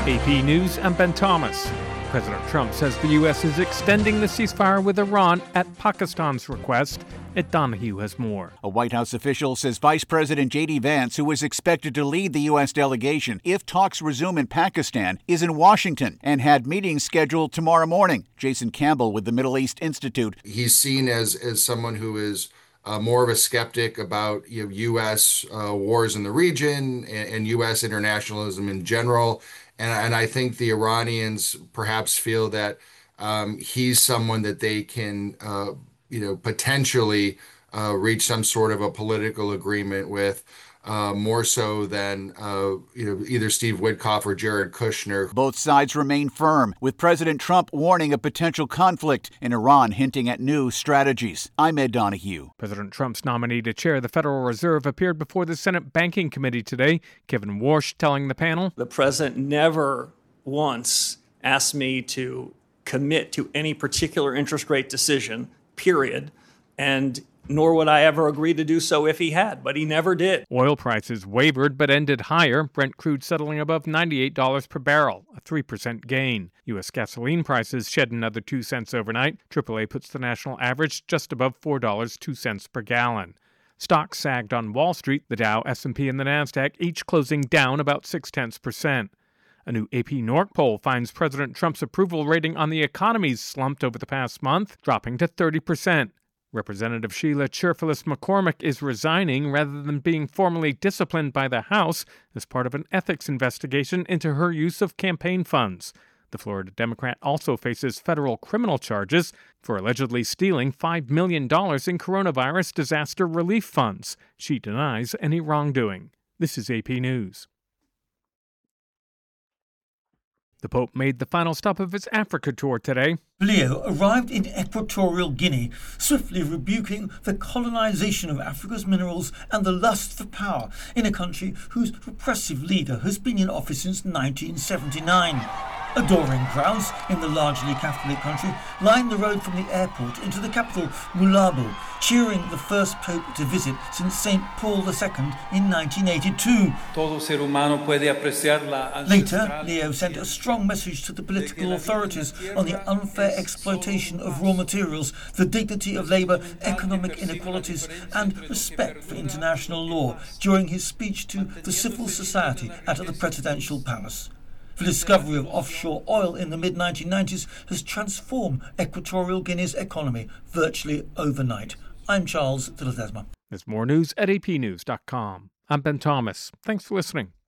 AP News, I'm Ben Thomas. President Trump says the U.S. is extending the ceasefire with Iran at Pakistan's request. Ed Donahue has more. A White House official says Vice President J.D. Vance, who is expected to lead the U.S. delegation if talks resume in Pakistan, is in Washington and had meetings scheduled tomorrow morning. Jason Campbell with the Middle East Institute. He's seen as someone who is more of a skeptic about U.S. Wars in the region and U.S. internationalism in general. And I think the Iranians perhaps feel that he's someone that they can, potentially reach some sort of a political agreement with, more so than, either Steve Witkoff or Jared Kushner. Both sides remain firm, with President Trump warning of potential conflict and Iran hinting at new strategies. I'm Ed Donahue. President Trump's nominee to chair the Federal Reserve appeared before the Senate Banking Committee today. Kevin Warsh telling the panel, "The president never once asked me to commit to any particular interest rate decision, period, and nor would I ever agree to do so if he had, but he never did." Oil prices wavered but ended higher, Brent crude settling above $98 per barrel, a 3% gain. U.S. gasoline prices shed another 2 cents overnight. AAA puts the national average just above $4.02 per gallon. Stocks sagged on Wall Street, the Dow, S&P, and the NASDAQ each closing down about 0.6%. A new AP Norc poll finds President Trump's approval rating on the economy slumped over the past month, dropping to 30%. Representative Sheila Cheerfulis McCormick is resigning rather than being formally disciplined by the House as part of an ethics investigation into her use of campaign funds. The Florida Democrat also faces federal criminal charges for allegedly stealing $5 million in coronavirus disaster relief funds. She denies any wrongdoing. This is AP News. The Pope made the final stop of his Africa tour today. Leo arrived in Equatorial Guinea, swiftly rebuking the colonization of Africa's minerals and the lust for power in a country whose repressive leader has been in office since 1979. Adoring crowds in the largely Catholic country lined the road from the airport into the capital, Malabo, cheering the first pope to visit since St. Paul II in 1982. Later, Leo sent a strong message to the political authorities on the unfair exploitation of raw materials, the dignity of labour, economic inequalities, and respect for international law during his speech to the civil society at the presidential palace. The discovery of offshore oil in the mid-1990s has transformed Equatorial Guinea's economy virtually overnight. I'm Charles de Ledesma. There's more news at apnews.com. I'm Ben Thomas. Thanks for listening.